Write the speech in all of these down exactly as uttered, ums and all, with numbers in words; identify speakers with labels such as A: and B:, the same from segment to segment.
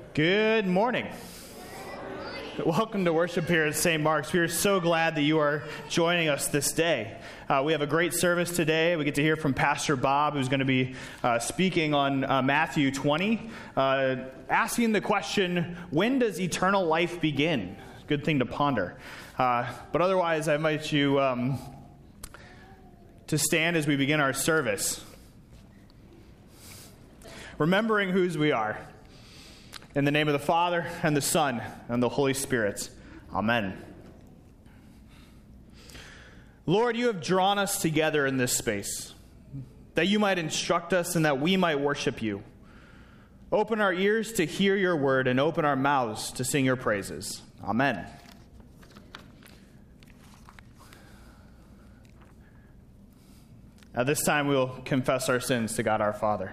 A: Good morning. Welcome to worship here at Saint Mark's. We are so glad that you are joining us this day. Uh, we have a great service today. We get to hear from Pastor Bob, who's going to be uh, speaking on uh, Matthew twenty, uh, asking the question, when does eternal life begin? Good thing to ponder. Uh, but otherwise, I invite you um, to stand as we begin our service, remembering whose we are. In the name of the Father, and the Son, and the Holy Spirit. Amen. Lord, you have drawn us together in this space, that you might instruct us and that we might worship you. Open our ears to hear your word and open our mouths to sing your praises. Amen. At this time, we will confess our sins to God our Father.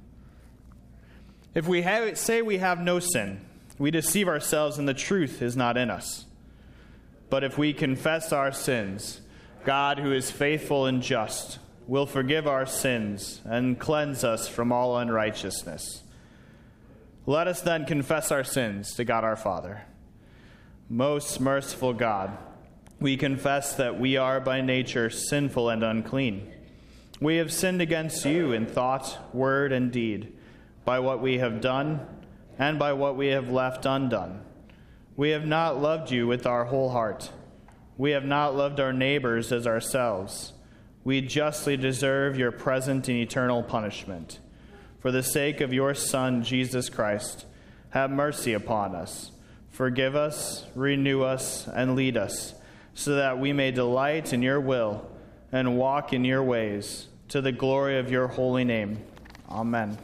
A: If we have, say we have no sin, we deceive ourselves and the truth is not in us. But if we confess our sins, God, who is faithful and just, will forgive our sins and cleanse us from all unrighteousness. Let us then confess our sins to God our Father. Most merciful God, we confess that we are by nature sinful and unclean. We have sinned against you in thought, word, and deed, by what we have done, and by what we have left undone. We have not loved you with our whole heart. We have not loved our neighbors as ourselves. We justly deserve your present and eternal punishment. For the sake of your Son, Jesus Christ, have mercy upon us. Forgive us, renew us, and lead us, so that we may delight in your will and walk in your ways, to the glory of your holy name. Amen.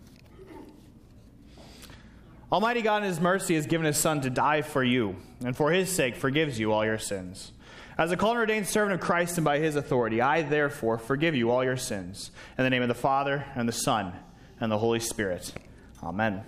A: Almighty God in his mercy has given his Son to die for you, and for his sake forgives you all your sins. As a called and ordained servant of Christ and by his authority, I therefore forgive you all your sins. In the name of the Father, and the Son, and the Holy Spirit. Amen.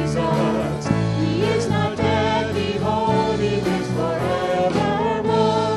B: Jesus, He is not dead, behold, He lives forevermore.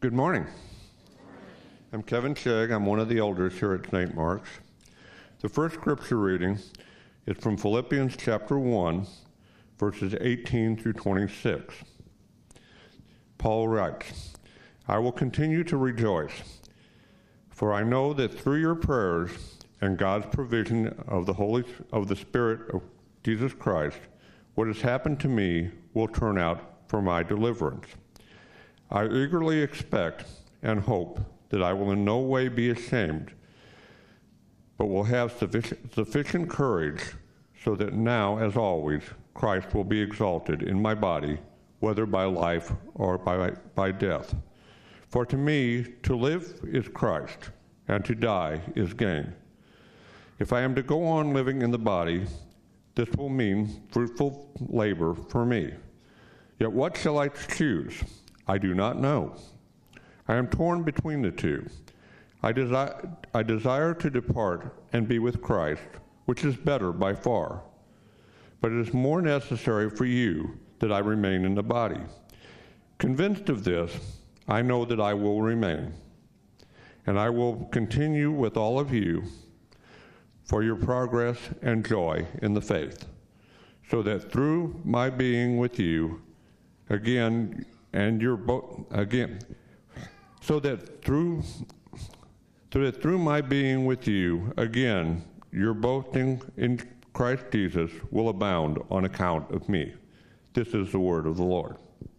B: Good morning. I'm Kevin Shegg. I'm one of the elders here at Saint Mark's. The first scripture reading is from Philippians chapter one, verses eighteen through twenty-six. Paul writes, I will continue to rejoice, for I know that through your prayers and God's provision of the Holy of the Spirit of Jesus Christ, what has happened to me will turn out for my deliverance. I eagerly expect and hope that I will in no way be ashamed, but will have sufficient, sufficient courage so that now, as always, Christ will be exalted in my body, whether by life or by, by death. For to me, to live is Christ, and to die is gain. If I am to go on living in the body, this will mean fruitful labor for me. Yet what shall I choose? I do not know. I am torn between the two. I, desi- I desire to depart and be with Christ, which is better by far. But it is more necessary for you that I remain in the body. Convinced of this, I know that I will remain, and I will continue with all of you for your progress and joy in the faith, so that through my being with you again, and your bo- again, so that through so that through my being with you again, your boasting in Christ Jesus will abound on account of me. This is the word of the Lord.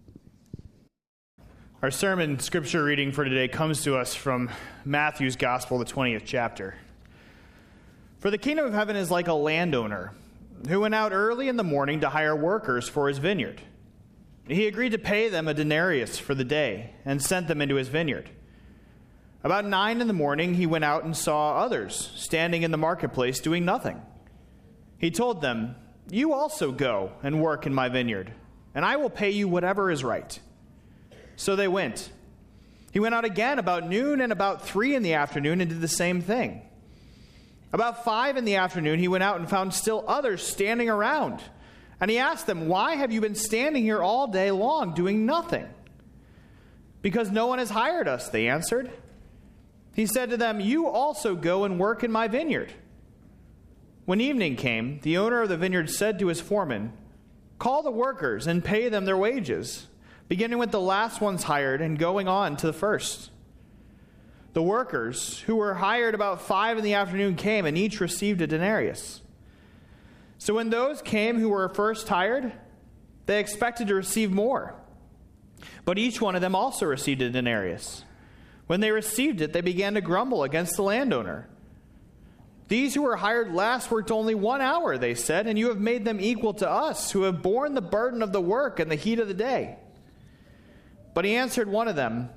A: Our sermon scripture reading for today comes to us from Matthew's Gospel, the twentieth chapter. For the kingdom of heaven is like a landowner who went out early in the morning to hire workers for his vineyard. He agreed to pay them a denarius for the day and sent them into his vineyard. About nine in the morning, he went out and saw others standing in the marketplace doing nothing. He told them, "You also go and work in my vineyard, and I will pay you whatever is right." So they went. He went out again about noon and about three in the afternoon and did the same thing. About five in the afternoon, he went out and found still others standing around. And he asked them, "Why have you been standing here all day long doing nothing?" "Because no one has hired us," they answered. He said to them, "You also go and work in my vineyard." When evening came, the owner of the vineyard said to his foreman, "Call the workers and pay them their wages, beginning with the last ones hired and going on to the first." The workers, who were hired about five in the afternoon, came, and each received a denarius. So when those came who were first hired, they expected to receive more. But each one of them also received a denarius. When they received it, they began to grumble against the landowner. "These who were hired last worked only one hour," they said, "and you have made them equal to us, who have borne the burden of the work and the heat of the day." But he answered one of them,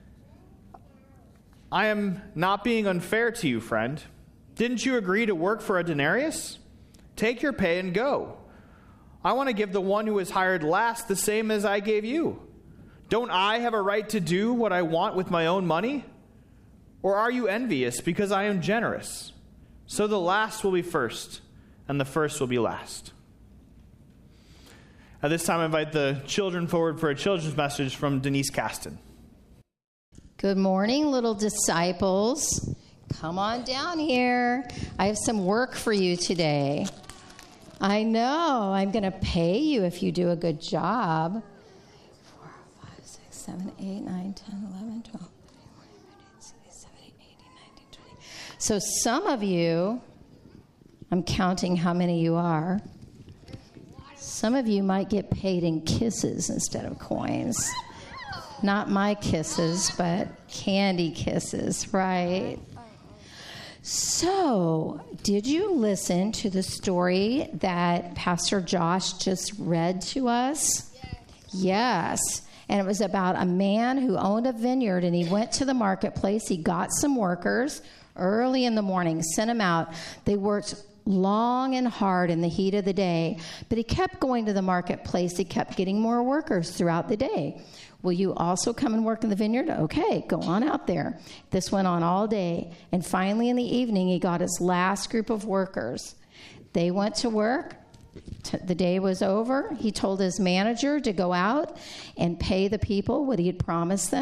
A: "I am not being unfair to you, friend. Didn't you agree to work for a denarius? Take your pay and go. I want to give the one who was hired last the same as I gave you. Don't I have a right to do what I want with my own money? Or are you envious because I am generous? So the last will be first, and the first will be last." At this time, I invite the children forward for a children's message from Denise Caston.
C: Good morning, little disciples. Come on down here. I have some work for you today. I know. I'm going to pay you if you do a good job. Four, five, six, seven, eight, nine, ten, eleven, twelve, thirteen, fourteen, fifteen, seventeen, eighteen, nineteen, twenty. So some of you, I'm counting how many you are. Some of you might get paid in kisses instead of coins. Not my kisses, but candy kisses, right? So, did you listen to the story that Pastor Josh just read to us? Yes. And it was about a man who owned a vineyard, and he went to the marketplace. He got some workers early in the morning, sent them out. They worked long and hard in the heat of the day, but he kept going to the marketplace. He kept getting more workers throughout the day. Will you also come and work in the vineyard? Okay, go on out there. This went on all day. And finally in the evening, he got his last group of workers. They went to work. T- the day was over. He told his manager to go out and pay the people what he had promised them.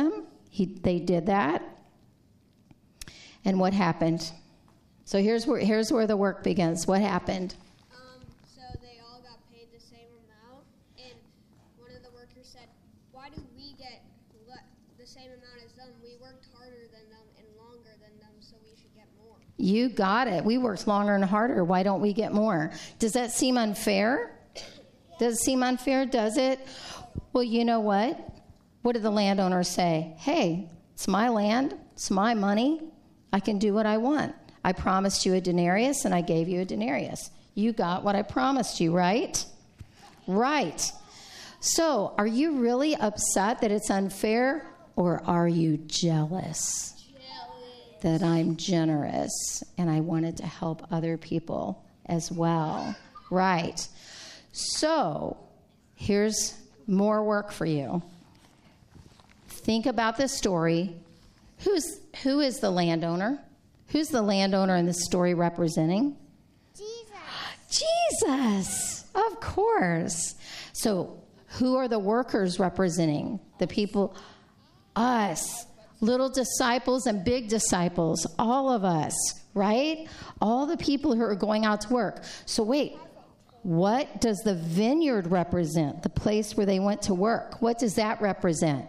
C: He, they did that. And what happened? So here's where here's where the work begins. What happened?
D: Um, so they all got paid the same amount, and one of the workers said, "Why do we get le- the same amount as them? We worked harder than them and longer than them, so we should get more."
C: You got it. We worked longer and harder. Why don't we get more? Does that seem unfair? Does it seem unfair? Does it? Well, you know what? What did the landowner say? Hey, it's my land. It's my money. I can do what I want. I promised you a denarius, and I gave you a denarius. You got what I promised you, right? Right. So, are you really upset that it's unfair, or are you jealous? Jealous. That I'm generous, and I wanted to help other people as well? Right. So, here's more work for you. Think about this story. Who's who is the landowner? Who's the landowner in this story representing?
D: Jesus.
C: Jesus, of course. So, who are the workers representing? The people, us, little disciples and big disciples, all of us, right? All the people who are going out to work. So, wait. What does the vineyard represent? The place where they went to work. What does that represent?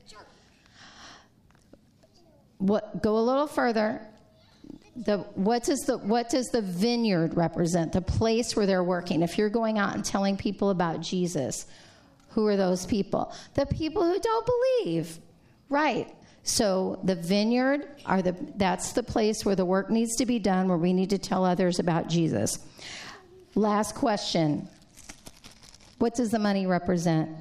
C: What? Go a little further. The what does the what does the vineyard represent? The place where they're working. If you're going out and telling people about Jesus, who are those people? The people who don't believe, right? So the vineyard are the that's the place where the work needs to be done, where we need to tell others about Jesus. Last question. What does the money represent?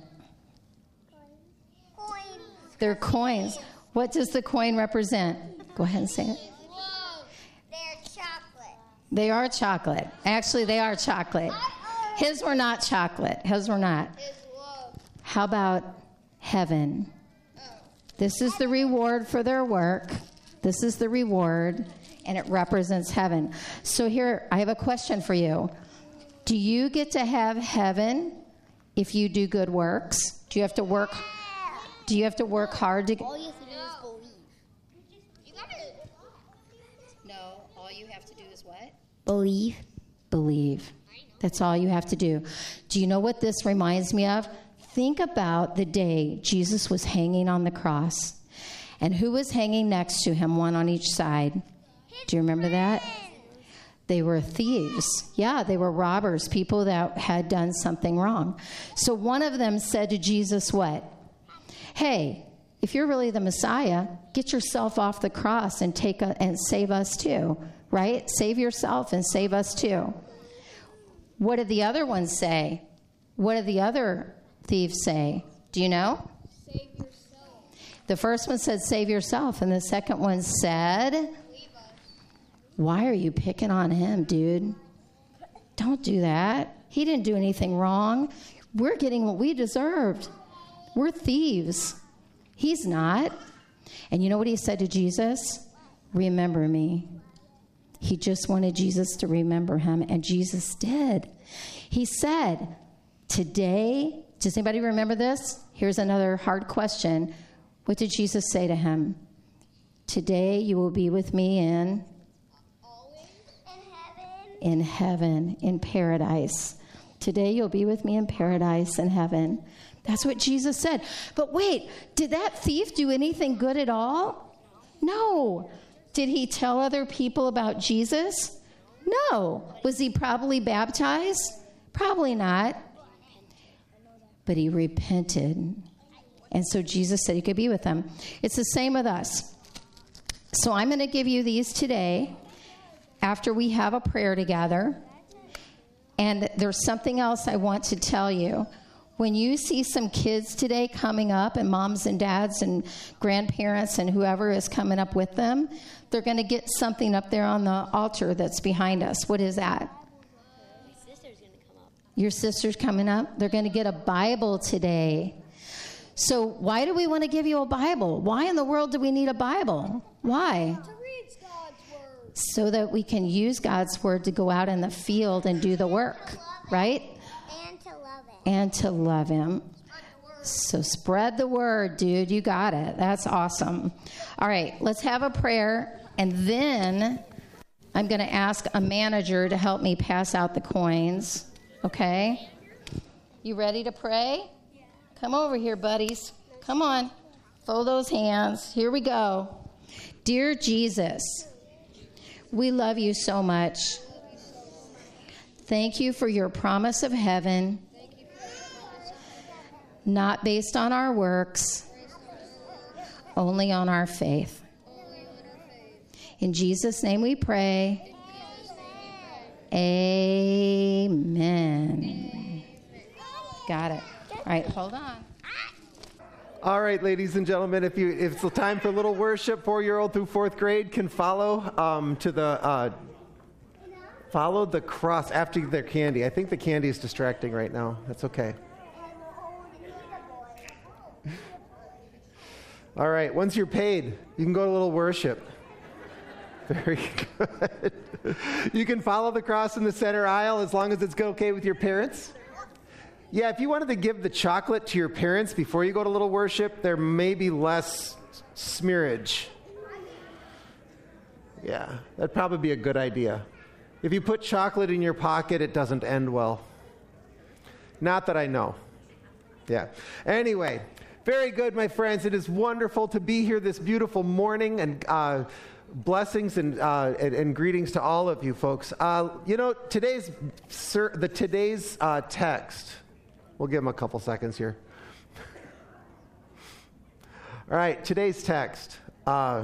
D: Coins.
C: They're coins. What does the coin represent? Go ahead and say it.
D: Whoa. They're chocolate.
C: They are chocolate. Actually, they are chocolate. His were not chocolate. His were not.
D: Is love.
C: How about heaven? This is the reward for their work. This is the reward, and it represents heaven. So here, I have a question for you. Do you get to have heaven if you do good works? Do you have to work? Do you have to work hard to?
D: All you have to do is believe. You gotta.
C: No. All you have to do is what?
D: Believe.
C: Believe. That's all you have to do. Do you know what this reminds me of? Think about the day Jesus was hanging on the cross, and who was hanging next to him, one on each side. Do you remember that? They were thieves. Yeah, they were robbers, people that had done something wrong. So one of them said to Jesus, what? Hey, if you're really the Messiah, get yourself off the cross and take a, and save us too, right? Save yourself and save us too. What did the other ones say? What did the other thieves say? Do you know?
D: Save yourself.
C: The first one said, save yourself. And the second one said, why are you picking on him, dude? Don't do that. He didn't do anything wrong. We're getting what we deserved. We're thieves. He's not. And you know what he said to Jesus? Remember me. He just wanted Jesus to remember him, and Jesus did. He said, today, does anybody remember this? Here's another hard question. What did Jesus say to him? Today you will be with me in? In heaven, in paradise. Today you'll be with me in paradise in heaven. That's what Jesus said. But wait, did that thief do anything good at all? No. Did he tell other people about Jesus? No. Was he probably baptized? Probably not. But he repented. And so Jesus said he could be with them. It's the same with us. So I'm going to give you these today after we have a prayer together. And there's something else I want to tell you. When you see some kids today coming up, and moms and dads and grandparents and whoever is coming up with them, they're going to get something up there on the altar that's behind us. What is that?
D: My sister's going to come up.
C: Your sister's coming up? They're going to get a Bible today. So why do we want to give you a Bible? Why in the world do we need a Bible? Why?
D: To read God's word.
C: So that we can use God's word to go out in the field and do the work, right?
D: And to love it.
C: And to love him. So spread the word, dude. You got it. That's awesome. All right, let's have a prayer, and then I'm going to ask a manager to help me pass out the coins. Okay? You ready to pray? Yeah. Come over here, buddies. Come on. Fold those hands. Here we go. Dear Jesus, we love you so much. Thank you for your promise of heaven, not based on our works, only on our faith. In Jesus' name we pray. Amen. Got it. All right, hold on.
E: All right, ladies and gentlemen, if you if it's time for a little worship, four-year-old through fourth grade can follow um, to the uh, follow the cross after their candy. I think the candy is distracting right now. That's okay. All right, once you're paid, you can go to a little worship. Very good. You can follow the cross in the center aisle as long as it's okay with your parents. Yeah, if you wanted to give the chocolate to your parents before you go to little worship, there may be less smearage. Yeah, that'd probably be a good idea. If you put chocolate in your pocket, it doesn't end well. Not that I know. Yeah. Anyway, very good, my friends. It is wonderful to be here this beautiful morning, and uh, blessings and, uh, and and greetings to all of you folks. Uh, you know, today's sir, the today's uh, text. We'll give them a couple seconds here. All right, today's text. Uh,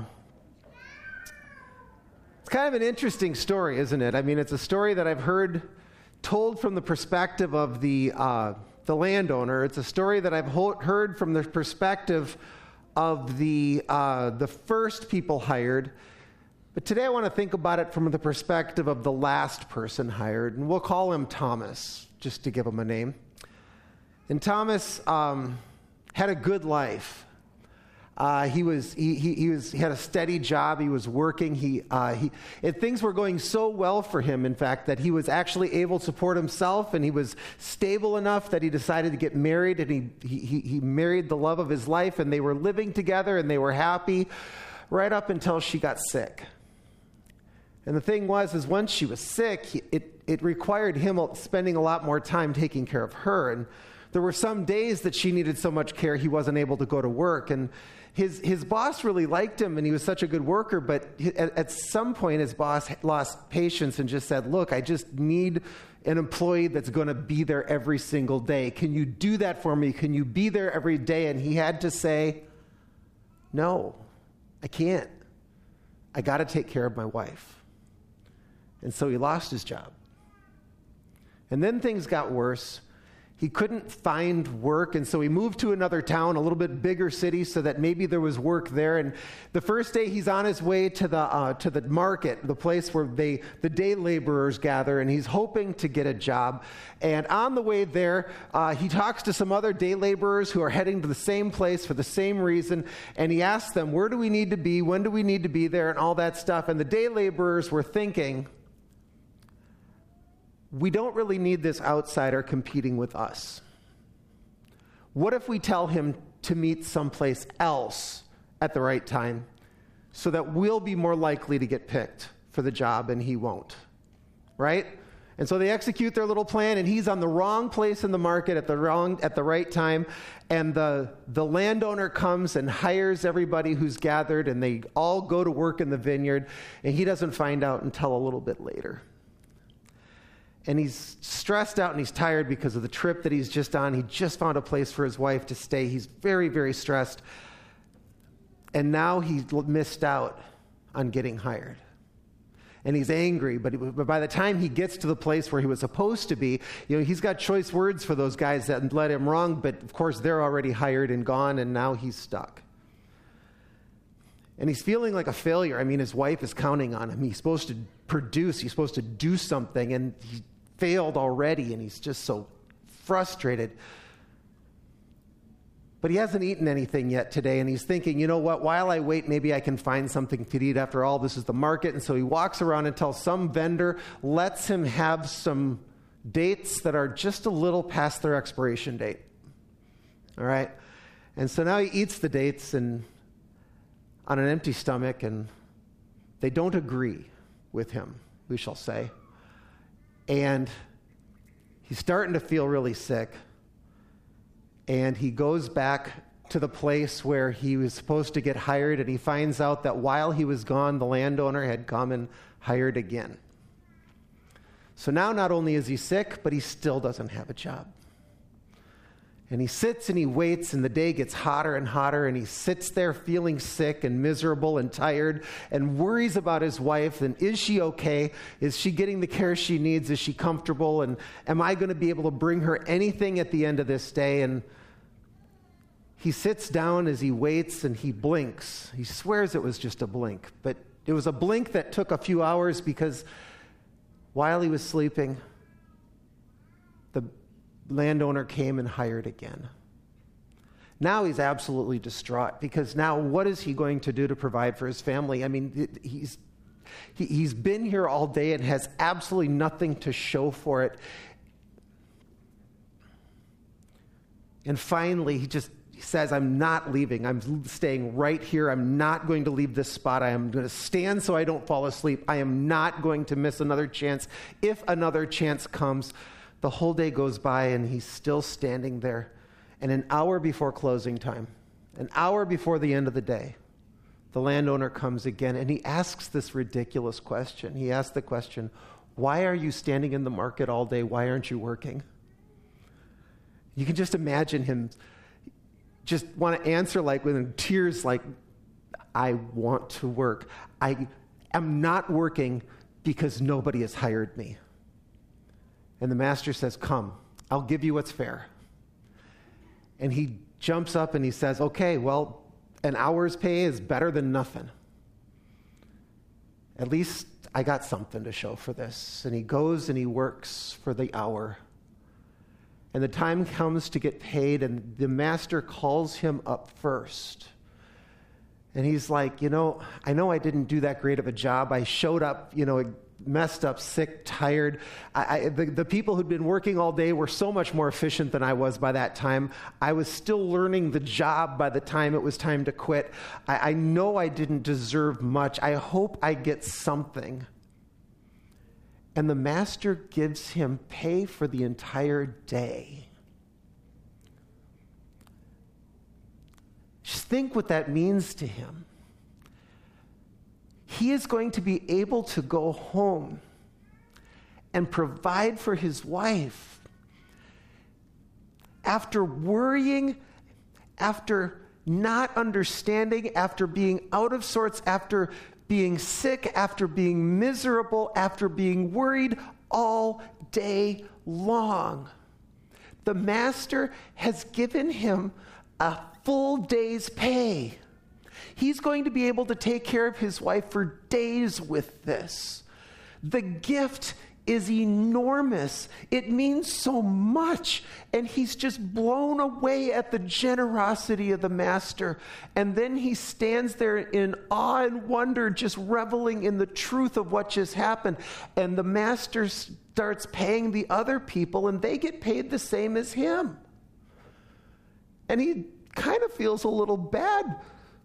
E: it's kind of an interesting story, isn't it? I mean, it's a story that I've heard told from the perspective of the uh, the landowner. It's a story that I've ho- heard from the perspective of the uh, the first people hired. But today I want to think about it from the perspective of the last person hired, and we'll call him Thomas, just to give him a name. And Thomas um, had a good life. Uh, he was he, he he was he had a steady job. He was working. He uh, he and things were going so well for him, in fact, that he was actually able to support himself, and he was stable enough that he decided to get married, and he he he married the love of his life, and they were living together, and they were happy, right up until she got sick. And the thing was, is once she was sick, he, it it required him spending a lot more time taking care of her, and there were some days that she needed so much care he wasn't able to go to work. And his his boss really liked him, and he was such a good worker, but at, at some point his boss lost patience and just said, look, I just need an employee that's going to be there every single day. Can you do that for me? Can you be there every day? And he had to say, no, I can't. I got to take care of my wife. And so he lost his job. And then things got worse. He couldn't find work, and so he moved to another town, a little bit bigger city, so that maybe there was work there. And the first day, he's on his way to the uh, to the market, the place where they the day laborers gather, and he's hoping to get a job. And on the way there, uh, he talks to some other day laborers who are heading to the same place for the same reason, and he asks them, where do we need to be? When do we need to be there? And all that stuff. And the day laborers were thinking, we don't really need this outsider competing with us. What if we tell him to meet someplace else at the right time so that we'll be more likely to get picked for the job and he won't? Right? And so they execute their little plan, and he's on the wrong place in the market at the wrong at the right time, and the the landowner comes and hires everybody who's gathered, and they all go to work in the vineyard, and he doesn't find out until a little bit later. And he's stressed out and he's tired because of the trip that he's just on. He just found a place for his wife to stay. He's very, very stressed. And now he's missed out on getting hired. And he's angry, but, he, but by the time he gets to the place where he was supposed to be, you know, he's got choice words for those guys that led him wrong, but of course they're already hired and gone, and now he's stuck. And he's feeling like a failure. I mean, his wife is counting on him. He's supposed to produce. He's supposed to do something, and he failed already, and he's just so frustrated. But he hasn't eaten anything yet today, and he's thinking, you know what, while I wait, maybe I can find something to eat. After all, this is the market. And so he walks around until some vendor lets him have some dates that are just a little past their expiration date. All right? And so now he eats the dates and on an empty stomach, and they don't agree with him, we shall say. And he's starting to feel really sick. And he goes back to the place where he was supposed to get hired, and he finds out that while he was gone, the landowner had come and hired again. So now not only is he sick, but he still doesn't have a job. And he sits and he waits, and the day gets hotter and hotter, and he sits there feeling sick and miserable and tired and worries about his wife. And is she okay? Is she getting the care she needs? Is she comfortable? And am I going to be able to bring her anything at the end of this day? And he sits down as he waits, and he blinks. He swears it was just a blink, but it was a blink that took a few hours, because while he was sleeping, the landowner came and hired again. Now he's absolutely distraught, because now what is he going to do to provide for his family? I mean, it, he's he, he's been here all day and has absolutely nothing to show for it. And finally, he just he says, I'm not leaving. I'm staying right here. I'm not going to leave this spot. I am going to stand so I don't fall asleep. I am not going to miss another chance. If another chance comes. The whole day goes by, and he's still standing there. And an hour before closing time, an hour before the end of the day, the landowner comes again, and he asks this ridiculous question. He asks the question, why are you standing in the market all day? Why aren't you working? You can just imagine him just want to answer like with tears, like, I want to work. I am not working because nobody has hired me. And the master says, come, I'll give you what's fair. And he jumps up and he says, okay, well, an hour's pay is better than nothing. At least I got something to show for this. And he goes and he works for the hour. And the time comes to get paid, and the master calls him up first. And he's like, you know, I know I didn't do that great of a job. I showed up, you know, messed up, sick, tired. I, I, the, the people who'd been working all day were so much more efficient than I was by that time. I was still learning the job by the time it was time to quit. I, I know I didn't deserve much. I hope I get something. And the master gives him pay for the entire day. Just think what that means to him. He is going to be able to go home and provide for his wife. After worrying, after not understanding, after being out of sorts, after being sick, after being miserable, after being worried all day long. The master has given him a full day's pay. He's going to be able to take care of his wife for days with this. The gift is enormous. It means so much. And he's just blown away at the generosity of the master. And then he stands there in awe and wonder, just reveling in the truth of what just happened. And the master starts paying the other people, and they get paid the same as him. And he kind of feels a little bad.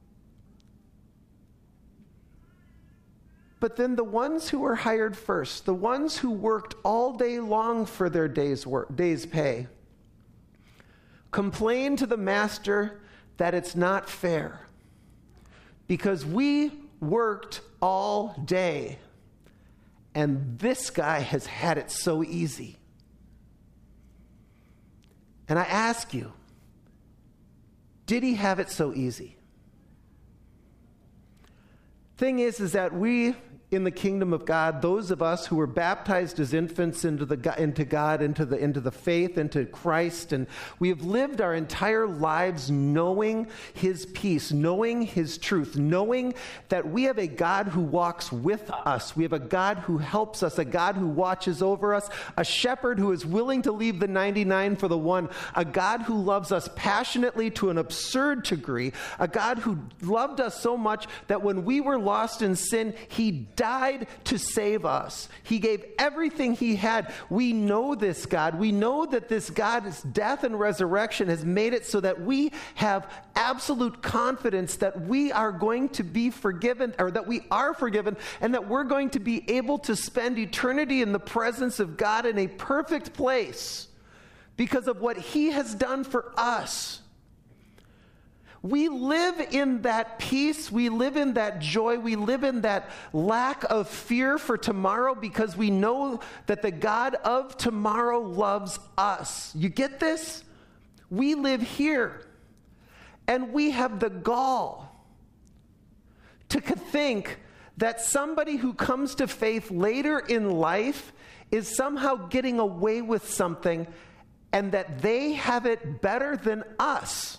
E: But then the ones who were hired first, the ones who worked all day long for their day's work, day's pay, complain to the master that it's not fair because we worked all day and this guy has had it so easy. And I ask you, did he have it so easy? Thing is, is that we in the kingdom of God, those of us who were baptized as infants into the into God, into the into the faith, into Christ, and we have lived our entire lives knowing his peace, knowing his truth, knowing that we have a God who walks with us. We have a God who helps us, a God who watches over us, a shepherd who is willing to leave the ninety-nine for the one, a God who loves us passionately to an absurd degree, a God who loved us so much that when we were lost in sin, he died died to save us. He gave everything he had. We know this God. We know that this God's death and resurrection has made it so that we have absolute confidence that we are going to be forgiven, or that we are forgiven, and that we're going to be able to spend eternity in the presence of God in a perfect place because of what he has done for us. We live in that peace, we live in that joy, we live in that lack of fear for tomorrow because we know that the God of tomorrow loves us. You get this? We live here, and we have the gall to think that somebody who comes to faith later in life is somehow getting away with something and that they have it better than us.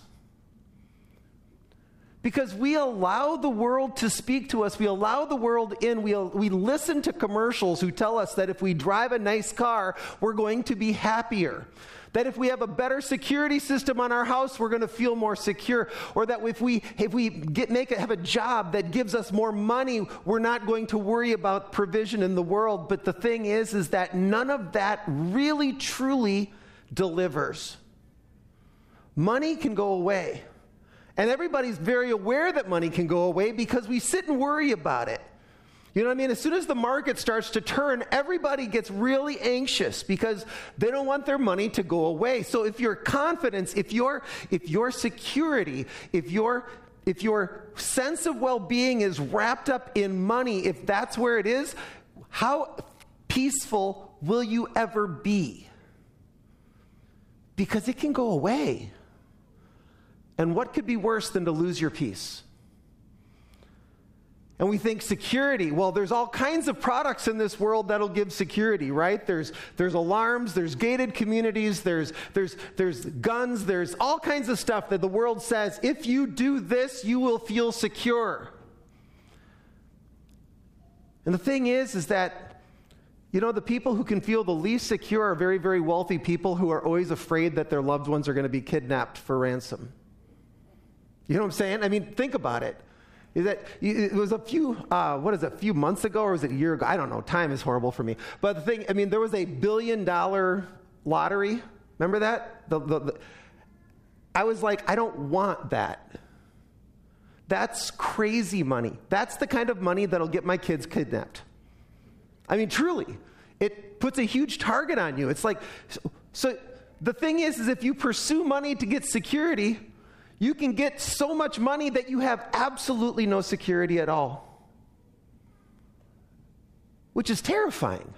E: Because we allow the world to speak to us. We allow the world in. We, we listen to commercials who tell us that if we drive a nice car, we're going to be happier. That if we have a better security system on our house, we're going to feel more secure. Or that if we if we get make it, have a job that gives us more money, we're not going to worry about provision in the world. But the thing is, is that none of that really, truly delivers. Money can go away. And everybody's very aware that money can go away because we sit and worry about it. You know what I mean? As soon as the market starts to turn, everybody gets really anxious because they don't want their money to go away. So if your confidence, if your if your security, if your if your sense of well-being is wrapped up in money, if that's where it is, how peaceful will you ever be? Because it can go away. And what could be worse than to lose your peace? And we think security. Well, there's all kinds of products in this world that'll give security, right? There's there's alarms, there's gated communities, there's there's there's guns, there's all kinds of stuff that the world says, if you do this, you will feel secure. And the thing is, is that, you know, the people who can feel the least secure are very, very wealthy people who are always afraid that their loved ones are going to be kidnapped for ransom. You know what I'm saying? I mean, think about it. Is that it was a few, uh, what is it, a few months ago, or was it a year ago? I don't know. Time is horrible for me. But the thing, I mean, there was a billion dollar lottery. Remember that? The, the, the, I was like, I don't want that. That's crazy money. That's the kind of money that'll get my kids kidnapped. I mean, truly. It puts a huge target on you. It's like, so, so the thing is, is if you pursue money to get security, you can get so much money that you have absolutely no security at all, which is terrifying.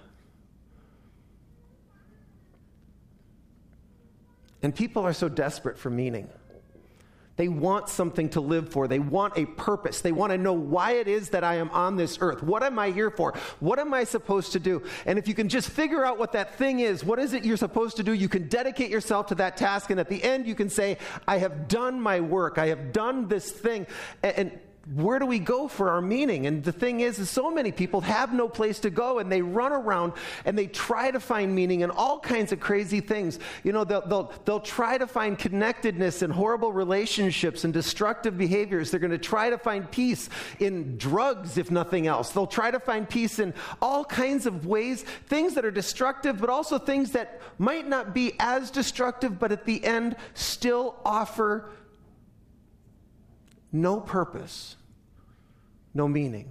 E: And people are so desperate for meaning. They want something to live for. They want a purpose. They want to know why it is that I am on this earth. What am I here for? What am I supposed to do? And if you can just figure out what that thing is, what is it you're supposed to do, you can dedicate yourself to that task. And at the end, you can say, I have done my work. I have done this thing. And, and where do we go for our meaning? And the thing is, is so many people have no place to go, and they run around and they try to find meaning in all kinds of crazy things. You know, they'll, they'll, they'll try to find connectedness in horrible relationships and destructive behaviors. They're going to try to find peace in drugs, if nothing else. They'll try to find peace in all kinds of ways, things that are destructive, but also things that might not be as destructive, but at the end still offer no purpose, no meaning.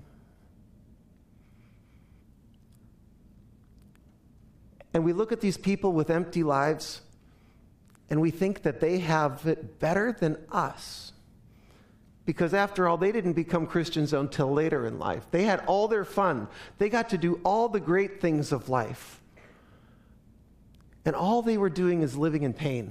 E: And we look at these people with empty lives, and we think that they have it better than us. Because after all, they didn't become Christians until later in life. They had all their fun. They got to do all the great things of life. And all they were doing is living in pain.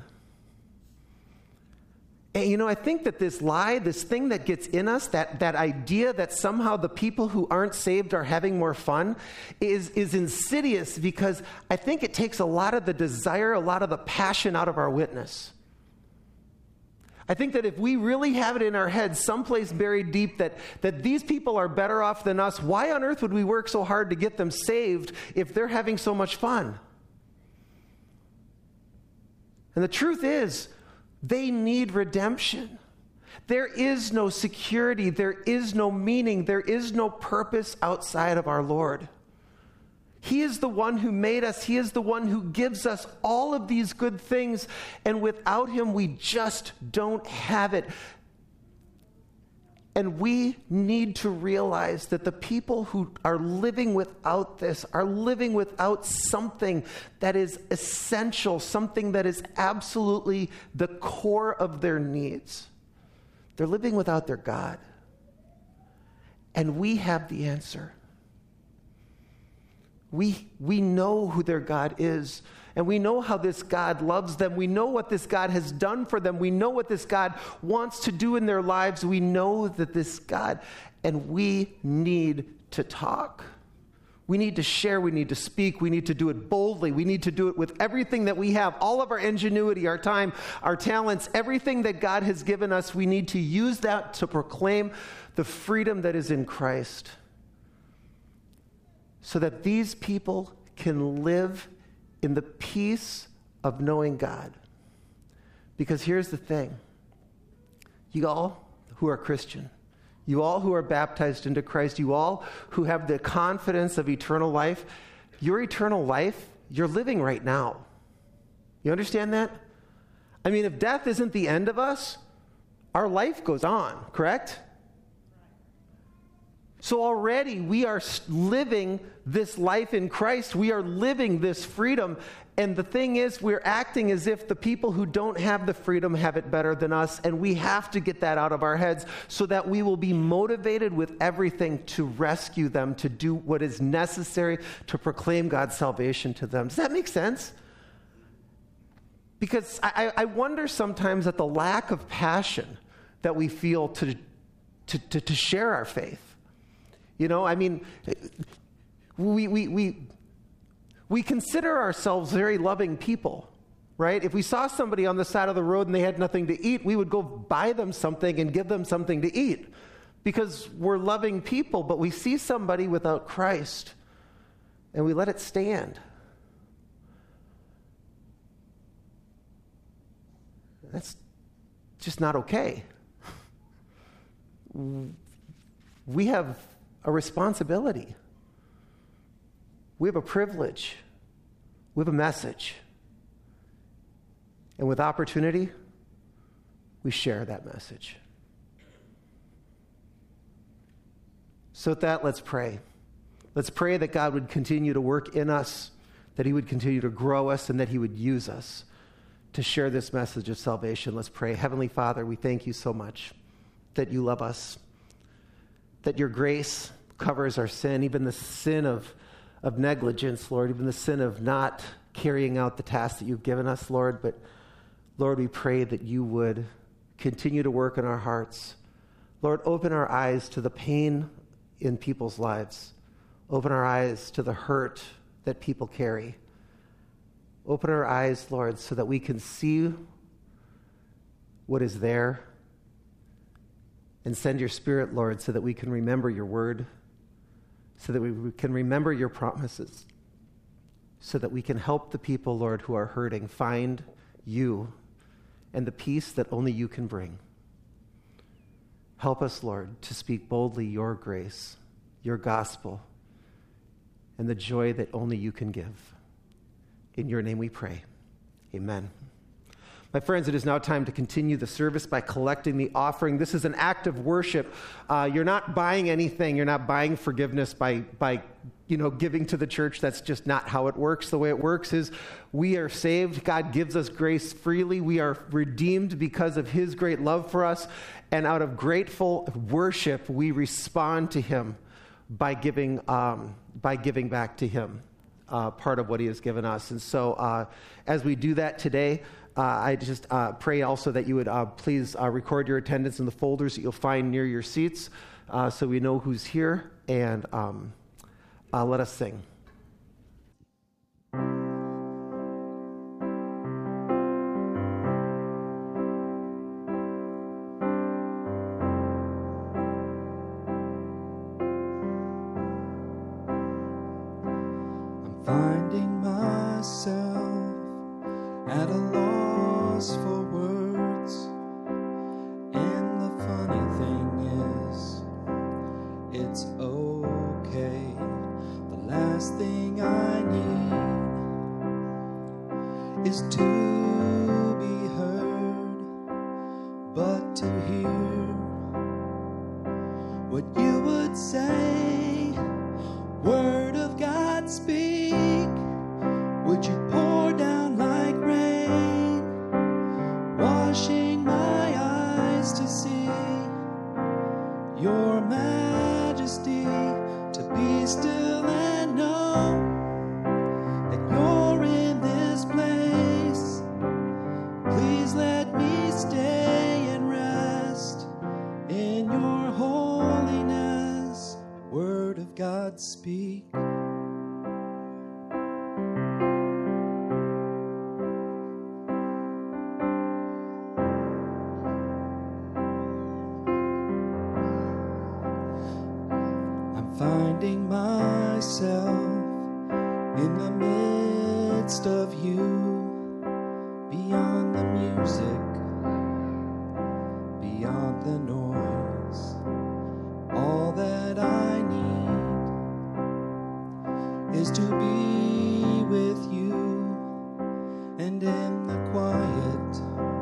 E: And, you know, I think that this lie, this thing that gets in us, that, that idea that somehow the people who aren't saved are having more fun is, is insidious, because I think it takes a lot of the desire, a lot of the passion out of our witness. I think that if we really have it in our heads, someplace buried deep, that, that these people are better off than us, why on earth would we work so hard to get them saved if they're having so much fun? And the truth is, they need redemption. There is no security. There is no meaning. There is no purpose outside of our Lord. He is the one who made us. He is the one who gives us all of these good things. And without him, we just don't have it. And we need to realize that the people who are living without this are living without something that is essential, something that is absolutely the core of their needs. They're living without their God. And we have the answer. We, we know who their God is, and we know how this God loves them. We know what this God has done for them. We know what this God wants to do in their lives. We know that this God, and we need to talk. We need to share. We need to speak. We need to do it boldly. We need to do it with everything that we have, all of our ingenuity, our time, our talents, everything that God has given us. We need to use that to proclaim the freedom that is in Christ, so that these people can live in the peace of knowing God. Because here's the thing. You all who are Christian, you all who are baptized into Christ, you all who have the confidence of eternal life, your eternal life, you're living right now. You understand that? I mean, if death isn't the end of us, our life goes on, correct? So already we are living this life in Christ. We are living this freedom. And the thing is, we're acting as if the people who don't have the freedom have it better than us. And we have to get that out of our heads so that we will be motivated with everything to rescue them, to do what is necessary to proclaim God's salvation to them. Does that make sense? Because I, I wonder sometimes at the lack of passion that we feel to, to, to, to share our faith. You know, I mean, we, we, we, we consider ourselves very loving people, right? If we saw somebody on the side of the road and they had nothing to eat, we would go buy them something and give them something to eat because we're loving people. But we see somebody without Christ and we let it stand. That's just not okay. We have a responsibility. We have a privilege. We have a message. And with opportunity, we share that message. So with that, let's pray. Let's pray that God would continue to work in us, that he would continue to grow us, and that he would use us to share this message of salvation. Let's pray. Heavenly Father, we thank you so much that you love us, that your grace covers our sin, even the sin of, of negligence, Lord, even the sin of not carrying out the task that you've given us, Lord. But, Lord, we pray that you would continue to work in our hearts. Lord, open our eyes to the pain in people's lives. Open our eyes to the hurt that people carry. Open our eyes, Lord, so that we can see what is there. And send your Spirit, Lord, so that we can remember your word, so that we can remember your promises, so that we can help the people, Lord, who are hurting find you and the peace that only you can bring. Help us, Lord, to speak boldly your grace, your gospel, and the joy that only you can give. In your name we pray. Amen. My friends, it is now time to continue the service by collecting the offering. This is an act of worship. Uh, you're not buying anything. You're not buying forgiveness by, by, you know, giving to the church. That's just not how it works. The way it works is we are saved. God gives us grace freely. We are redeemed because of his great love for us. And out of grateful worship, we respond to him by giving, um, by giving back to him uh, part of what he has given us. And so uh, as we do that today, Uh, I just uh, pray also that you would uh, please uh, record your attendance in the folders that you'll find near your seats uh, so we know who's here, and um, uh, let us sing.
F: I'm finding myself at a loss for words in the stay and rest in your holiness. Word of God, speak. Finding myself in the midst of you, beyond the music, beyond the noise. All that I need is to be with you, and in the quiet,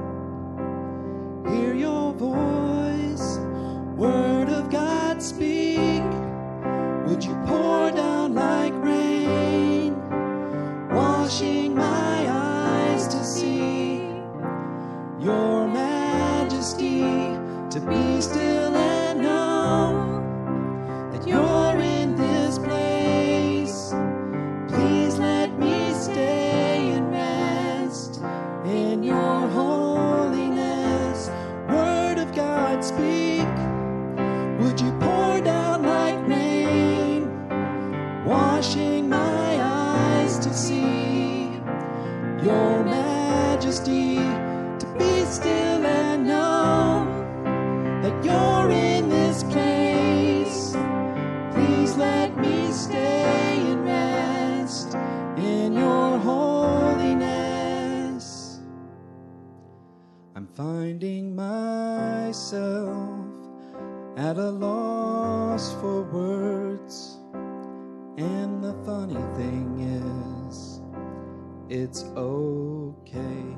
F: hear your voice. Word of God, speak. Would you pour down like rain, washing my eyes to see your majesty, to be still and know that you're in this place. Please let me stay and rest in your holiness. Word of God, speak. Would you pour down like rain, washing my eyes to see your majesty, to be still and know that you're in this place. Please let me stay and rest in your holiness. I'm finding myself at a loss for words, and the funny thing is, it's okay.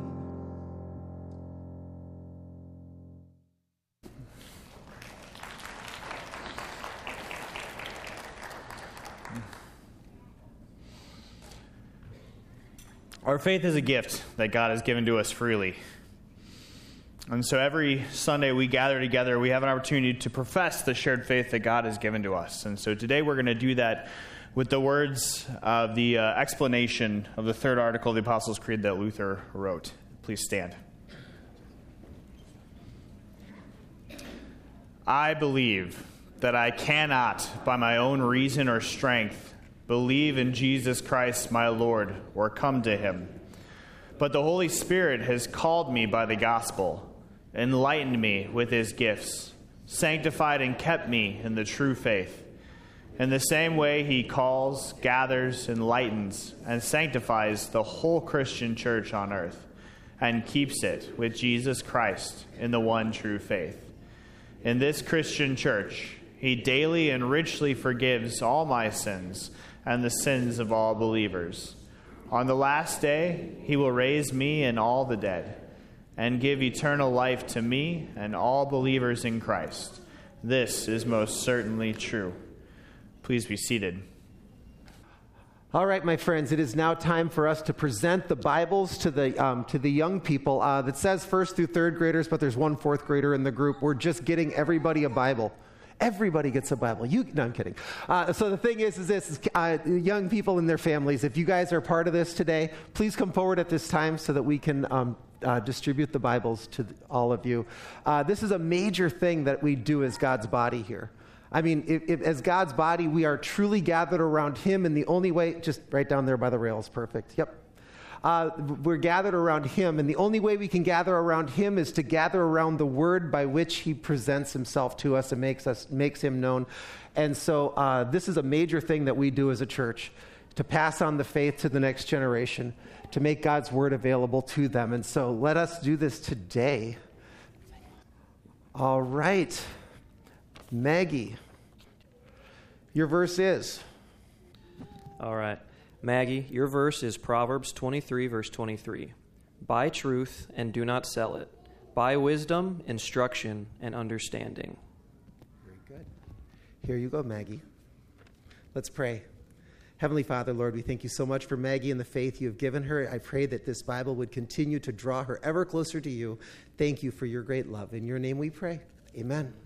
A: Our faith is a gift that God has given to us freely. And so every Sunday we gather together, we have an opportunity to profess the shared faith that God has given to us. And so today we're going to do that with the words of the uh, explanation of the third article of the Apostles' Creed that Luther wrote. Please stand. I believe that I cannot, by my own reason or strength, believe in Jesus Christ my Lord or come to him. But the Holy Spirit has called me by the gospel, enlightened me with his gifts, sanctified and kept me in the true faith. In the same way he calls, gathers, enlightens, and sanctifies the whole Christian church on earth, and keeps it with Jesus Christ in the one true faith. In this Christian church, he daily and richly forgives all my sins and the sins of all believers. On the last day, he will raise me and all the dead, and give eternal life to me and all believers in Christ. This is most certainly true. Please be seated.
E: All right, my friends, it is now time for us to present the Bibles to the um, to the young people. Uh, that says first through third graders, but there's one fourth grader in the group. We're just getting everybody a Bible. Everybody gets a Bible. You, no, I'm kidding. Uh, so the thing is, is this, is, uh, young people and their families, if you guys are part of this today, please come forward at this time so that we can um, uh, distribute the Bibles to all of you. Uh, this is a major thing that we do as God's body here. I mean, if, if, as God's body, we are truly gathered around him, and the only way, just right down there by the rails, perfect. Yep. Uh, we're gathered around him, and the only way we can gather around him is to gather around the word by which he presents himself to us and makes us makes him known. And so uh, this is a major thing that we do as a church, to pass on the faith to the next generation, to make God's word available to them. And so let us do this today. All right. Maggie, your verse is?
G: All right. Maggie, your verse is Proverbs twenty-three, verse twenty-three. Buy truth and do not sell it. Buy wisdom, instruction, and understanding.
E: Very good. Here you go, Maggie. Let's pray. Heavenly Father, Lord, we thank you so much for Maggie and the faith you have given her. I pray that this Bible would continue to draw her ever closer to you. Thank you for your great love. In your name we pray. Amen.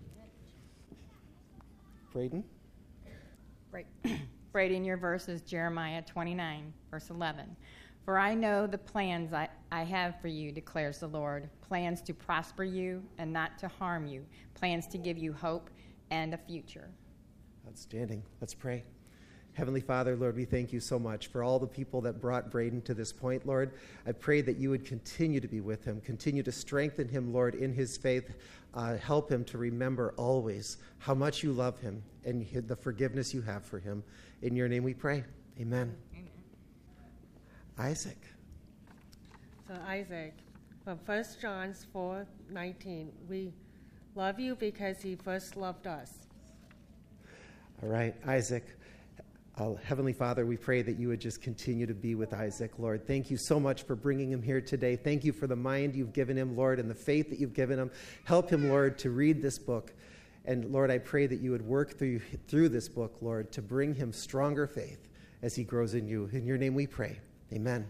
E: Braden?
H: Right. Braden, your verse is Jeremiah twenty-nine, verse eleven. For I know the plans I, I have for you, declares the Lord, plans to prosper you and not to harm you, plans to give you hope and a future.
E: Outstanding. Let's pray. Heavenly Father, Lord, we thank you so much for all the people that brought Braden to this point, Lord. I pray that you would continue to be with him, continue to strengthen him, Lord, in his faith. Uh, help him to remember always how much you love him and the forgiveness you have for him. In your name we pray. Amen. Amen. Isaac.
I: So Isaac, from First John four nineteen, we love you because he first loved us.
E: All right, Isaac. Uh, Heavenly Father, we pray that you would just continue to be with Isaac, Lord. Thank you so much for bringing him here today. Thank you for the mind you've given him, Lord, and the faith that you've given him. Help him, Lord, to read this book. And, Lord, I pray that you would work through, through this book, Lord, to bring him stronger faith as he grows in you. In your name we pray. Amen.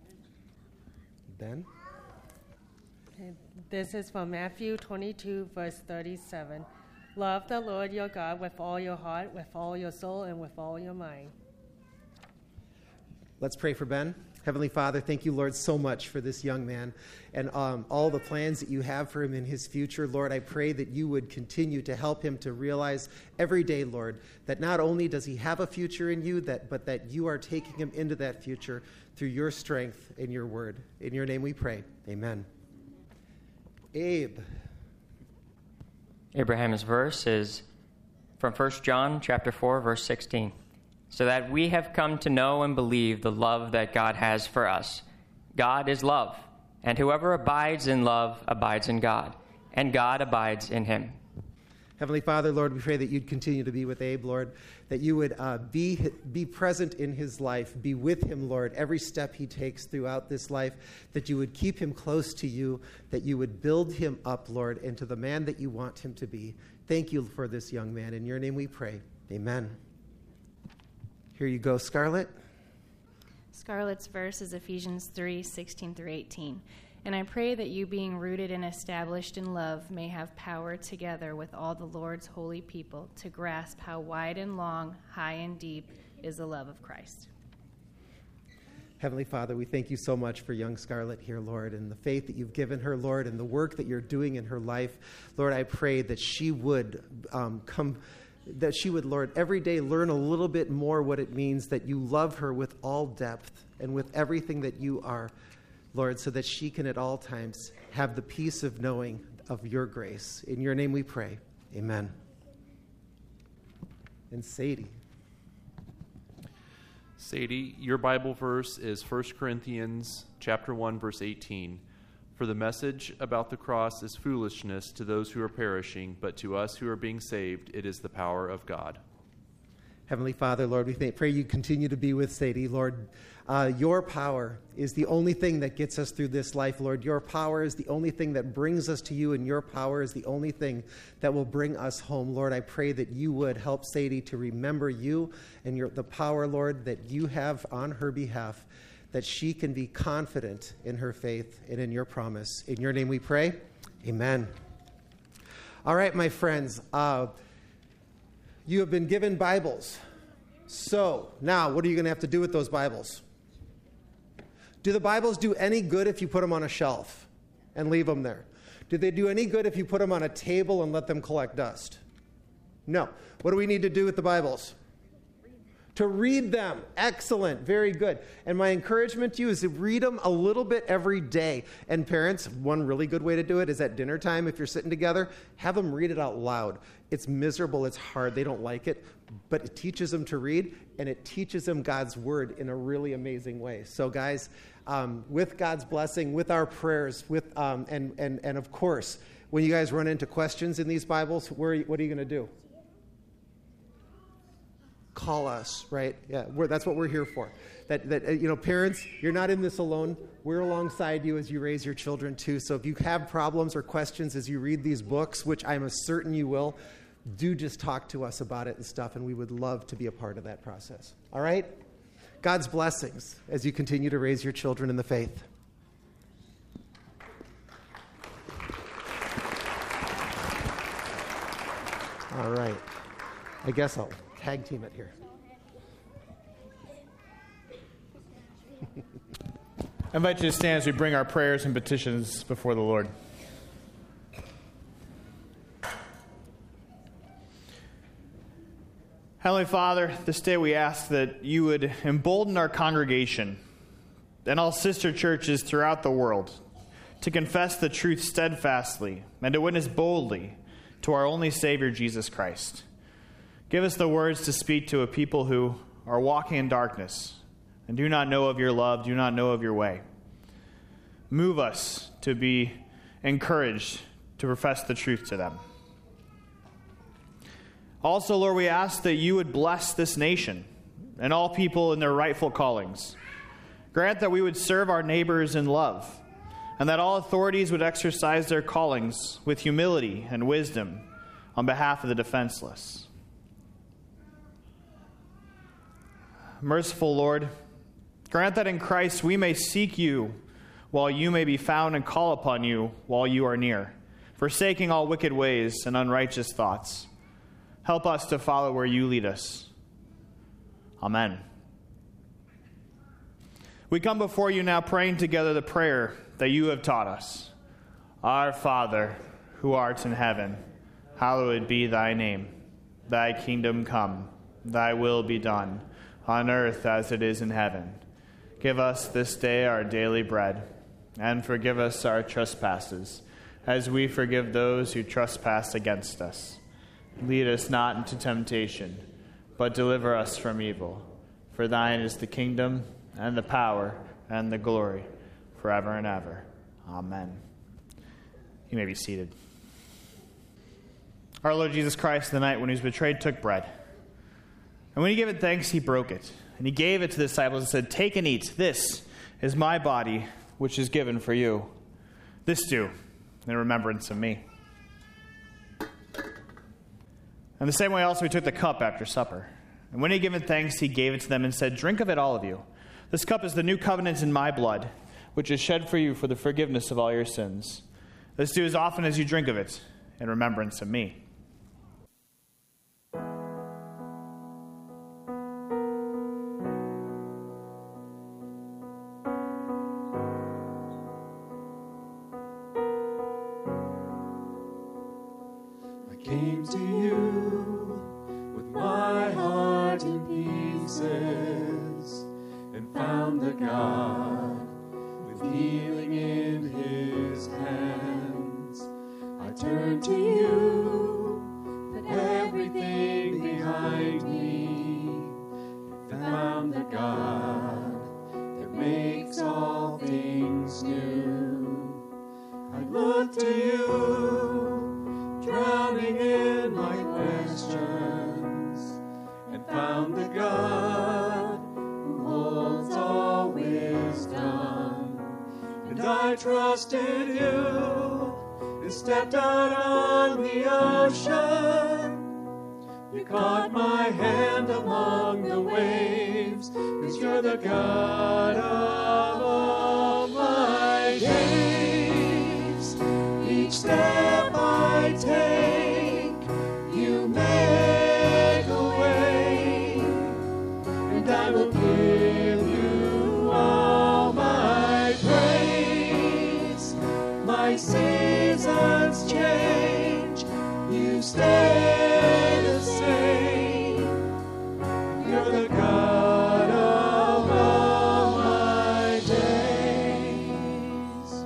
E: Ben?
I: Okay. This is from Matthew twenty-two, verse thirty-seven. Love the Lord your God with all your heart, with all your soul, and with all your mind.
E: Let's pray for Ben. Heavenly Father, thank you, Lord, so much for this young man and um, all the plans that you have for him in his future. Lord, I pray that you would continue to help him to realize every day, Lord, that not only does he have a future in you, that but that you are taking him into that future through your strength and your word. In your name we pray. Amen. Abe.
J: Abraham's verse is from First John chapter four, verse sixteen. So that we have come to know and believe the love that God has for us. God is love, and whoever abides in love abides in God, and God abides in him.
E: Heavenly Father, Lord, we pray that you'd continue to be with Abe, Lord, that you would uh, be, be present in his life, be with him, Lord, every step he takes throughout this life, that you would keep him close to you, that you would build him up, Lord, into the man that you want him to be. Thank you for this young man. In your name we pray. Amen. Here you go, Scarlett.
K: Scarlett's verse is Ephesians three, sixteen through eighteen. And I pray that you, being rooted and established in love, may have power together with all the Lord's holy people to grasp how wide and long, high and deep is the love of Christ.
E: Heavenly Father, we thank you so much for young Scarlett here, Lord, and the faith that you've given her, Lord, and the work that you're doing in her life. Lord, I pray that she would um, come... that she would, Lord, every day learn a little bit more what it means that you love her with all depth and with everything that you are, Lord, so that she can at all times have the peace of knowing of your grace. In your name we pray. Amen. And Sadie.
L: Sadie, your Bible verse is First Corinthians chapter one, verse eighteen. For the message about the cross is foolishness to those who are perishing, but to us who are being saved, it is the power of God.
E: Heavenly Father, Lord, we thank, pray you continue to be with Sadie. Lord, uh, your power is the only thing that gets us through this life, Lord. Your power is the only thing that brings us to you, and your power is the only thing that will bring us home. Lord, I pray that you would help Sadie to remember you and your, the power, Lord, that you have on her behalf, that she can be confident in her faith and in your promise. In your name we pray. Amen. All right, my friends, uh, you have been given Bibles. So now what are you going to have to do with those Bibles? Do the Bibles do any good if you put them on a shelf and leave them there? Do they do any good if you put them on a table and let them collect dust? No. What do we need to do with the Bibles? To read them. Excellent. Very good. And my encouragement to you is to read them a little bit every day. And parents, one really good way to do it is at dinner time, if you're sitting together, have them read it out loud. It's miserable. It's hard. They don't like it. But it teaches them to read, and it teaches them God's word in a really amazing way. So guys, um, with God's blessing, with our prayers, with um, and, and, and of course, when you guys run into questions in these Bibles, where, what are you going to do? Call us, right? Yeah, we're, that's what we're here for. That, that uh, you know, parents, you're not in this alone. We're alongside you as you raise your children too. So if you have problems or questions as you read these books, which I'm certain you will, do just talk to us about it and stuff, and we would love to be a part of that process. All right? God's blessings as you continue to raise your children in the faith. All right. I guess I'll tag team it here.
A: I invite you to stand as we bring our prayers and petitions before the Lord. Heavenly Father, this day we ask that you would embolden our congregation and all sister churches throughout the world to confess the truth steadfastly and to witness boldly to our only Savior, Jesus Christ. Give us the words to speak to a people who are walking in darkness and do not know of your love, do not know of your way. Move us to be encouraged to profess the truth to them. Also, Lord, we ask that you would bless this nation and all people in their rightful callings. Grant that we would serve our neighbors in love, and that all authorities would exercise their callings with humility and wisdom on behalf of the defenseless. Merciful Lord, grant that in Christ we may seek you while you may be found and call upon you while you are near, forsaking all wicked ways and unrighteous thoughts. Help us to follow where you lead us. Amen. We come before you now praying together the prayer that you have taught us. Our Father, who art in heaven, hallowed be thy name. Thy kingdom come, thy will be done, on earth as it is in heaven. Give us this day our daily bread, and forgive us our trespasses, as we forgive those who trespass against us. Lead us not into temptation, but deliver us from evil. For thine is the kingdom, and the power, and the glory, forever and ever. Amen. You may be seated. Our Lord Jesus Christ, the night when he was betrayed, took bread. And when he gave it thanks, he broke it. And he gave it to the disciples and said, "Take and eat. This is my body, which is given for you. This do in remembrance of me." In the same way also he took the cup after supper. And when he had given thanks, he gave it to them and said, "Drink of it, all of you. This cup is the new covenant in my blood, which is shed for you for the forgiveness of all your sins. This do as often as you drink of it in remembrance of me."
F: Came to you with my heart in pieces and found a God with healing in his hands. I turned to you, put everything behind me, and found the God that makes all things new. I looked to you, drowning in my questions, and found the God who holds all wisdom. And I trusted you and stepped out on the ocean. You caught my hand among the waves, 'cause you're the God of all my days. Each step I take, you make a way, and I will give you all my praise. My seasons change, you stay the same. You're the God of all my days.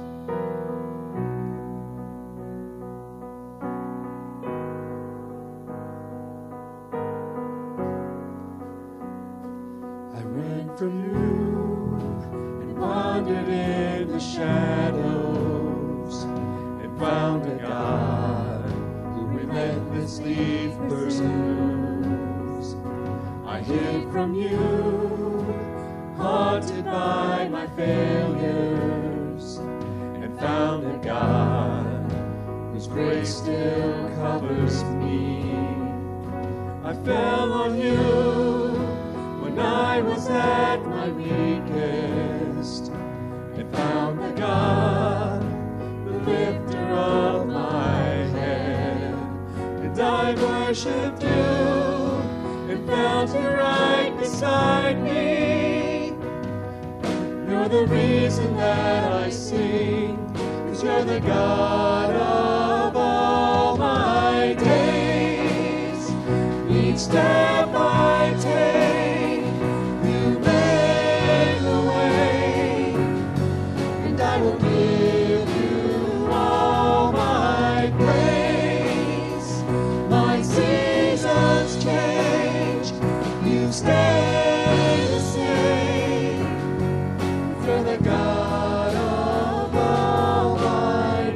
F: I ran from you and wandered in the shadows and found a God who relentlessly pursues. I hid from you, haunted by my failures, and found a God whose grace still covers me. I fell on you when I was at my weakest, and found the God, the lifter of my head. And I worshipped you and found you right beside me. You're the reason that I sing, 'cause you're the God of all my days. Each step I take, you make a way, and I will give you all my praise. My seasons change, you stay the same. You're the God of all my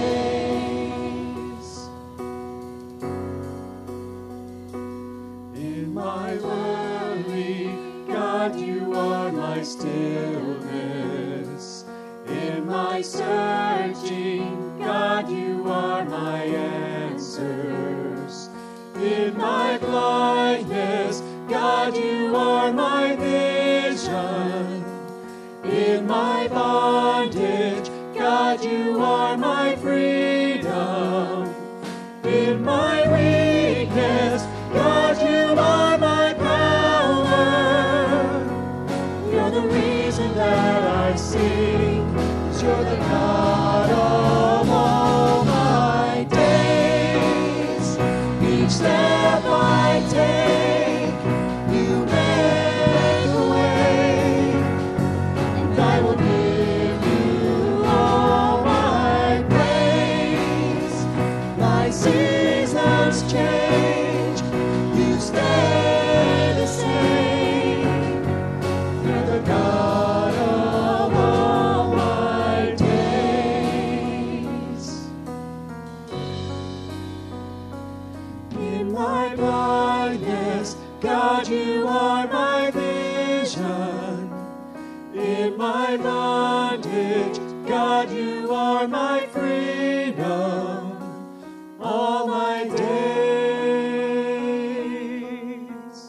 F: days. In my worry, God, you are my stillness. In my searching, God, you are my answers. In my blindness, God, you are my vision. In my bondage, God, you are my freedom. In my weakness, God, you are my power. You're the reason that I sing, 'cause you're the God of all my days. Each step I take, you make a way, and I will give you all my praise. My seasons change, you stay the same. You're the God of all my days. In my blindness, God, you are my vision. In my bondage, God, you are my freedom. All my days.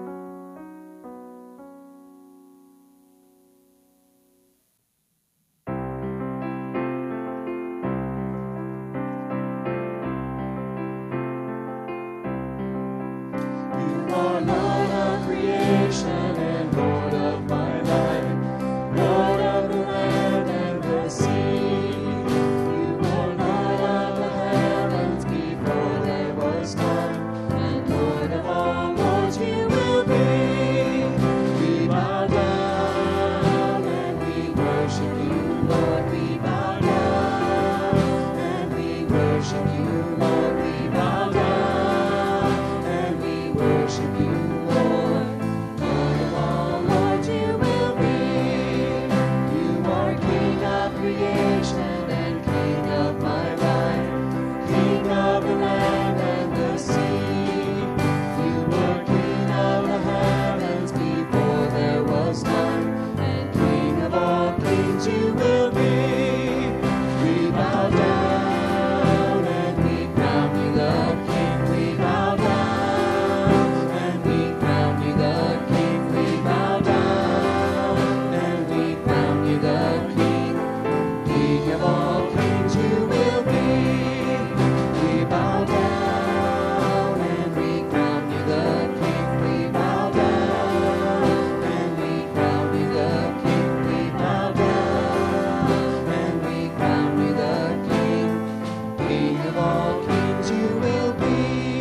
F: You are Lord of creation and Lord of my life, Lord of the land and the sea. You are Lord of the heavens before there was time, and Lord of all lords you will be. We bow down and we worship you, Lord. We bow down and we worship you, Lord. We bow down and we worship you, Lord. Lord of all lords you will be. You are King of creation and King of my life, King of the land and the sea. You were King of the heavens before there was time, and King of all kings you will be. We bow down and we crown you the King. We bow down and we crown you the King. We bow down and we crown you the King. King of all kings you will be. We bow down and we crown you the King. We bow down and we crown you the King. We bow down and we crown you the King. King of all kings you will be.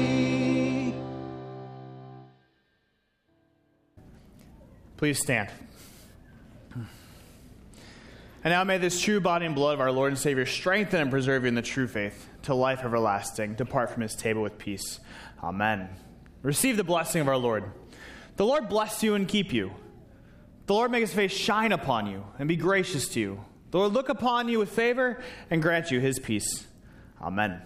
A: Please stand. And now may this true body and blood of our Lord and Savior strengthen and preserve you in the true faith to life everlasting. Depart from his table with peace. Amen. Receive the blessing of our Lord. The Lord bless you and keep you. The Lord make his face shine upon you and be gracious to you. The Lord look upon you with favor and grant you his peace. Amen.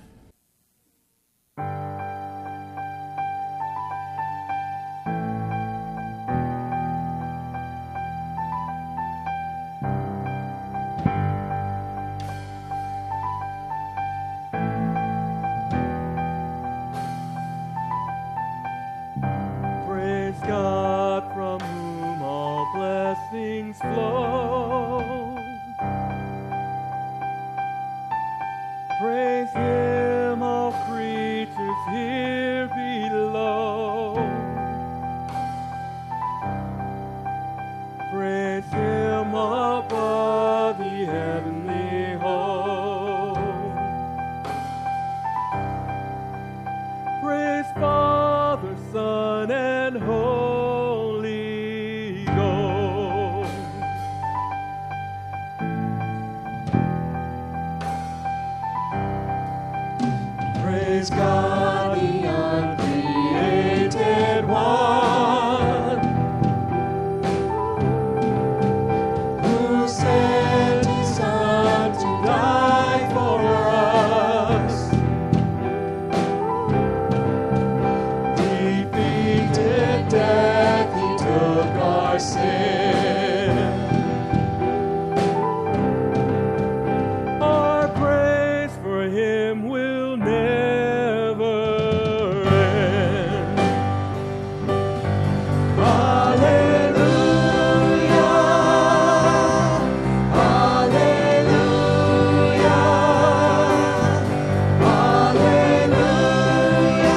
F: Praise God from whom all blessings flow. Praise him, all creatures here below. Praise him above. Praise God, the uncreated one, who sent his Son to die for us. Defeated death, he took our sin.
M: Our praise for him will never end.
F: Hallelujah, hallelujah, hallelujah,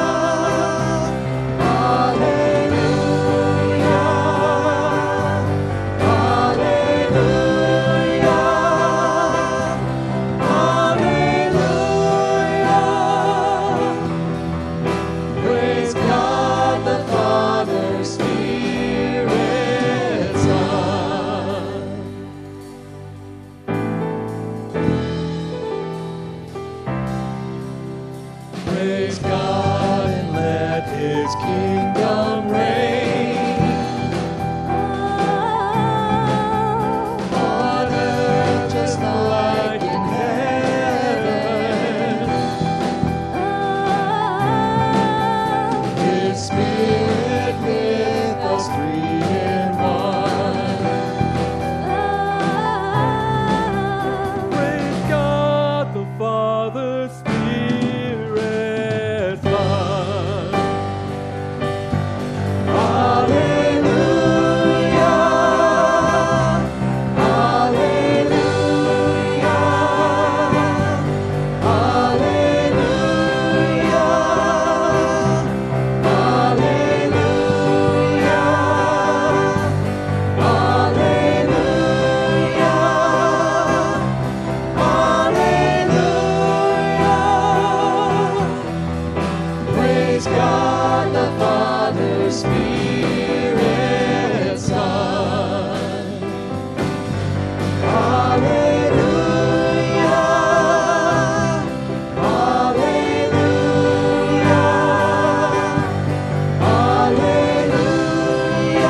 F: hallelujah, praise God the Father, Spirit, Son. Praise God and let his kingdom reign on earth just like in heaven. His Spirit with us, three in one.
M: Praise God the Father, Spirit, Son.
F: Hallelujah, hallelujah, hallelujah, hallelujah, praise God the Father, Spirit, Son. Hallelujah, hallelujah, hallelujah,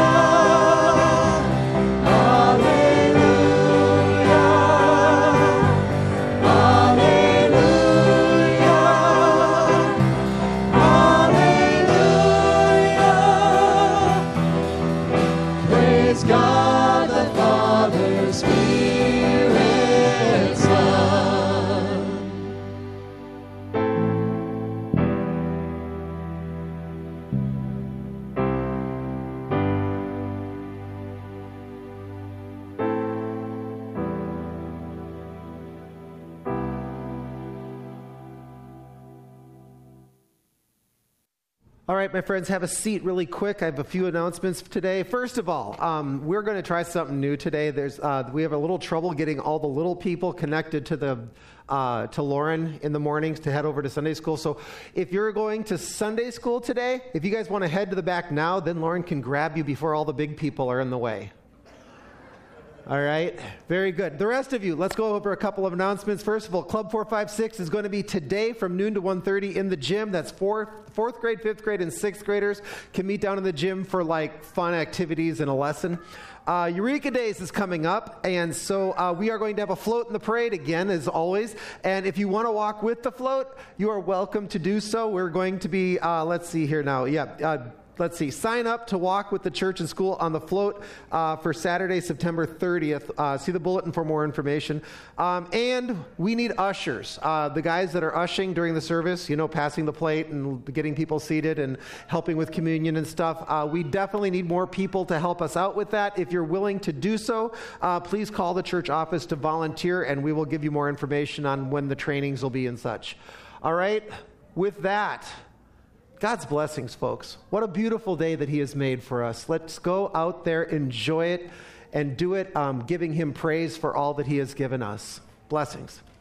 F: hallelujah, praise God the Father, Spirit, Son.
E: All right, my friends, have a seat really quick. I have a few announcements today. First of all, um, we're going to try something new today. There's, uh, we have a little trouble getting all the little people connected to the uh, to Lauren in the mornings to head over to Sunday school. So if you're going to Sunday school today, if you guys want to head to the back now, then Lauren can grab you before all the big people are in the way. All right, very good. The rest of you, let's go over a couple of announcements. First of all, Club four five six is going to be today from noon to one thirty in the gym. That's fourth, fourth grade, fifth grade, and sixth graders can meet down in the gym for like fun activities and a lesson. Uh, Eureka Days is coming up, and so uh, we are going to have a float in the parade again, as always. And if you want to walk with the float, you are welcome to do so. We're going to be, uh, let's see here now, yeah, uh, Let's see, sign up to walk with the church and school on the float uh, for Saturday, September thirtieth. Uh, see the bulletin for more information. Um, and we need ushers. Uh, the guys that are ushing during the service, you know, passing the plate and getting people seated and helping with communion and stuff. Uh, we definitely need more people to help us out with that. If you're willing to do so, uh, please call the church office to volunteer, and we will give you more information on when the trainings will be and such. All right? With that, God's blessings, folks. What a beautiful day that he has made for us. Let's go out there, enjoy it, and do it um, giving him praise for all that he has given us. Blessings.